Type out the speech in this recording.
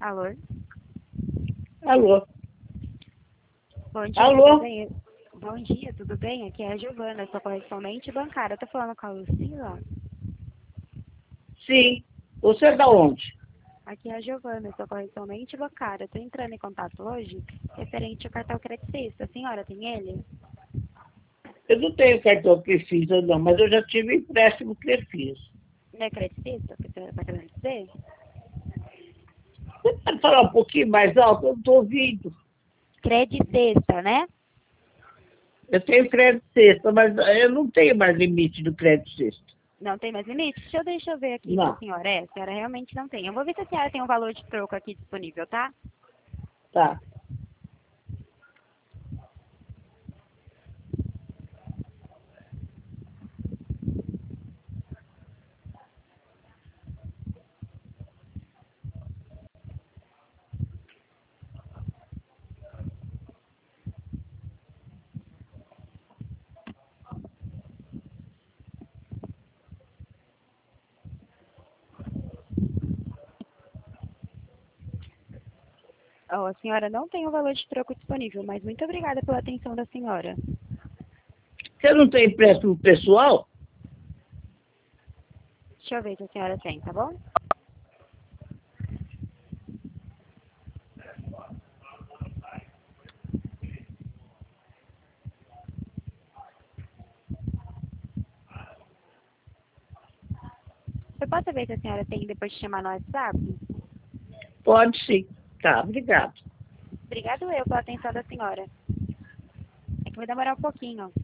Alô? Alô? Bom dia, Alô? tudo bem? Bom dia, tudo bem? Aqui é a Giovana, sou correspondente bancária. Tô falando com a Lucila? Sim. Você é da onde? Aqui é a Giovana, sou correspondente bancária. Tô entrando em contato hoje referente ao cartão Credicista. A senhora tem ele? Eu não tenho cartão Crefisa, não, mas eu já tive empréstimo Crefisa. Não é Credicista que você tá querendo dizer? Você pode falar um pouquinho mais alto? Eu não estou ouvindo. Credicista, né? Eu tenho crédito sexta, mas eu não tenho mais limite do crédito sexta. Não tem mais limite? Deixa eu ver aqui se a Não. senhora é. A senhora realmente não tem. Eu vou ver se a senhora tem um valor de troco aqui disponível, tá? Tá. Oh, a senhora não tem o valor de troco disponível, mas muito obrigada pela atenção da senhora. Você não tem empréstimo pessoal? Deixa eu ver se a senhora tem, tá bom? Eu posso ver se a senhora tem depois de chamar no WhatsApp? Pode sim. Tá, obrigado. Obrigado eu pela atenção da senhora. É que vai demorar um pouquinho.